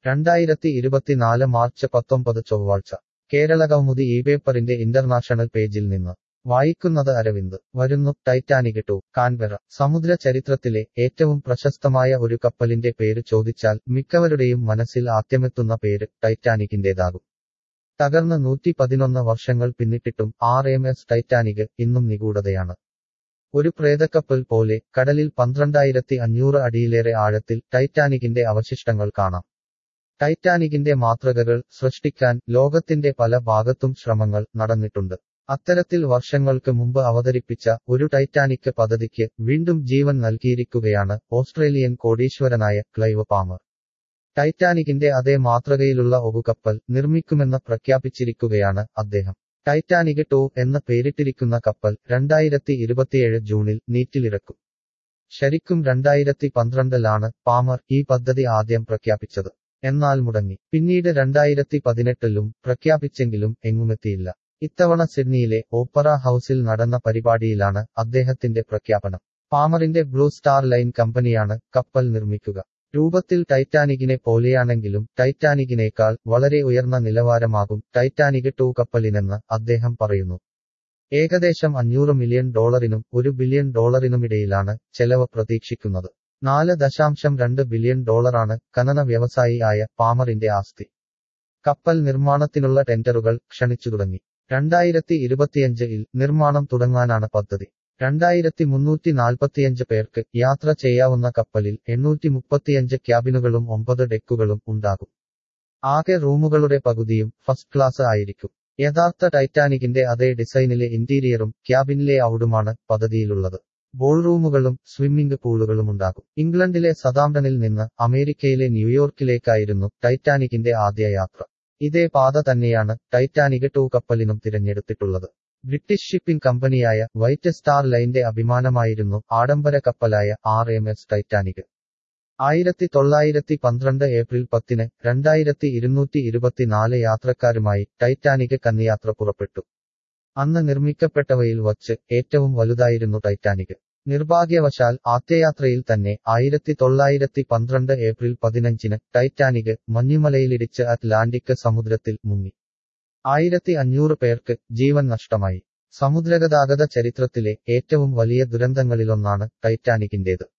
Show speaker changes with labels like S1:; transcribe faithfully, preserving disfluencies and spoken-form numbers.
S1: രണ്ടായിരത്തി ഇരുപത്തിനാല് മാർച്ച് പത്തൊമ്പത് ചൊവ്വാഴ്ച കേരളകൗമുദി ഈ പേപ്പറിന്റെ ഇന്റർനാഷണൽ പേജിൽ നിന്ന് വായിക്കുന്നത് അരവിന്ദ്. വരുന്നു ടൈറ്റാനിക് ടു. കാൻബെറ. സമുദ്ര ചരിത്രത്തിലെ ഏറ്റവും പ്രശസ്തമായ ഒരു കപ്പലിന്റെ പേര് ചോദിച്ചാൽ മിക്കവരുടെയും മനസ്സിൽ ആദ്യമെത്തുന്ന പേര് ടൈറ്റാനിക്കിന്റേതാകും. തകർന്ന് നൂറ്റി പതിനൊന്ന് വർഷങ്ങൾ പിന്നിട്ടിട്ടും ആർ എം എസ് ടൈറ്റാനിക് ഇന്നും നിഗൂഢതയാണ്. ഒരു പ്രേതക്കപ്പൽ പോലെ കടലിൽ പന്ത്രണ്ടായിരത്തി അഞ്ഞൂറ് അടിയിലേറെ ആഴത്തിൽ ടൈറ്റാനിക്കിന്റെ അവശിഷ്ടങ്ങൾ കാണാം. ടൈറ്റാനിക്കിന്റെ മാതൃകകൾ സൃഷ്ടിക്കാൻ ലോകത്തിന്റെ പല ഭാഗത്തും ശ്രമങ്ങൾ നടന്നിട്ടുണ്ട്. അത്തരത്തിൽ വർഷങ്ങൾക്ക് മുമ്പ് അവതരിപ്പിച്ച ഒരു ടൈറ്റാനിക് പദ്ധതിക്ക് വീണ്ടും ജീവൻ നൽകിയിരിക്കുകയാണ് ഓസ്ട്രേലിയൻ കോടീശ്വരനായ ക്ലൈവ് പാമർ. ടൈറ്റാനിക്കിന്റെ അതേ മാതൃകയിലുള്ള ഒരു കപ്പൽ നിർമ്മിക്കുമെന്ന് പ്രഖ്യാപിച്ചിരിക്കുകയാണ് അദ്ദേഹം. ടൈറ്റാനിക് ടു എന്ന് പേരിട്ടിരിക്കുന്ന കപ്പൽ രണ്ടായിരത്തി ഇരുപത്തിയേഴ് ജൂണിൽ നീറ്റിലിറക്കും. ശരിക്കും രണ്ടായിരത്തി പന്ത്രണ്ടിലാണ് പാമർ ഈ പദ്ധതി ആദ്യം പ്രഖ്യാപിച്ചത്. എന്നാൽ മുടങ്ങി. പിന്നീട് രണ്ടായിരത്തി പതിനെട്ടിലും പ്രഖ്യാപിച്ചെങ്കിലും എങ്ങുമെത്തിയില്ല. ഇത്തവണ സിഡ്നിയിലെ ഓപ്പറ ഹൌസിൽ നടന്ന പരിപാടിയിലാണ് അദ്ദേഹത്തിന്റെ പ്രഖ്യാപനം. പാമറിന്റെ ബ്ലൂ സ്റ്റാർ ലൈൻ കമ്പനിയാണ് കപ്പൽ നിർമ്മിക്കുക. രൂപത്തിൽ ടൈറ്റാനിക്കിനെ പോലെയാണെങ്കിലും ടൈറ്റാനിക്കിനേക്കാൾ വളരെ ഉയർന്ന നിലവാരമാകും ടൈറ്റാനിക് ടു കപ്പലിനെന്ന് അദ്ദേഹം പറയുന്നു. ഏകദേശം അഞ്ഞൂറ് മില്യൺ ഡോളറിനും ഒരു ബില്യൺ ഡോളറിനുമിടയിലാണ് ചെലവ് പ്രതീക്ഷിക്കുന്നത്. നാല് ദശാംശം രണ്ട് ബില്യൺ ഡോളറാണ് ഖനന വ്യവസായി ആയ പാമറിന്റെ ആസ്തി. കപ്പൽ നിർമ്മാണത്തിനുള്ള ടെൻഡറുകൾ ക്ഷണിച്ചു തുടങ്ങി. രണ്ടായിരത്തി ഇരുപത്തിയഞ്ചിൽ നിർമ്മാണം തുടങ്ങാനാണ് പദ്ധതി. രണ്ടായിരത്തി മുന്നൂറ്റി നാൽപ്പത്തിയഞ്ച് പേർക്ക് യാത്ര ചെയ്യാവുന്ന കപ്പലിൽ എണ്ണൂറ്റി മുപ്പത്തിയഞ്ച് ക്യാബിനുകളും ഒമ്പത് ഡെക്കുകളും ഉണ്ടാകും. ആകെ റൂമുകളുടെ പകുതിയും ഫസ്റ്റ് ക്ലാസ് ആയിരിക്കും. യഥാർത്ഥ ടൈറ്റാനിക്കിന്റെ അതേ ഡിസൈനിലെ ഇന്റീരിയറും ക്യാബിനിലെ ഔഡുമാണ് പദ്ധതിയിലുള്ളത്. ബോൾറൂമുകളും സ്വിമ്മിംഗ് പൂളുകളുമുണ്ടാകും. ഇംഗ്ലണ്ടിലെ സതാംപ്ടണിൽ നിന്ന് അമേരിക്കയിലെ ന്യൂയോർക്കിലേക്കായിരുന്നു ടൈറ്റാനിക്കിന്റെ ആദ്യ യാത്ര. ഇതേ പാത തന്നെയാണ് ടൈറ്റാനിക് ടു കപ്പലിനും തിരഞ്ഞെടുത്തിട്ടുള്ളത്. ബ്രിട്ടീഷ് ഷിപ്പിംഗ് കമ്പനിയായ വൈറ്റ് സ്റ്റാർ ലൈന്റെ അഭിമാനമായിരുന്നു ആഡംബര കപ്പലായ ആർ എം എസ് ടൈറ്റാനിക്. ആയിരത്തി തൊള്ളായിരത്തി പന്ത്രണ്ട് ഏപ്രിൽ പത്തിന് രണ്ടായിരത്തി ഇരുന്നൂറ്റി ഇരുപത്തിനാല് യാത്രക്കാരുമായി ടൈറ്റാനിക് കന്നിയാത്ര പുറപ്പെട്ടു. അന്ന് നിർമ്മിക്കപ്പെട്ടവയിൽ വച്ച് ഏറ്റവും വലുതായിരുന്നു ടൈറ്റാനിക്. നിർഭാഗ്യവശാൽ ആദ്യയാത്രയിൽ തന്നെ ആയിരത്തി തൊള്ളായിരത്തി പന്ത്രണ്ട് ഏപ്രിൽ പതിനഞ്ചിന് ടൈറ്റാനിക് മഞ്ഞുമലയിലിടിച്ച് അറ്റ്ലാന്റിക് സമുദ്രത്തിൽ മുങ്ങി. ആയിരത്തി അഞ്ഞൂറ് പേർക്ക് ജീവൻ നഷ്ടമായി. സമുദ്രഗതാഗത ചരിത്രത്തിലെ ഏറ്റവും വലിയ ദുരന്തങ്ങളിലൊന്നാണ് ടൈറ്റാനിക്കിന്റേത്.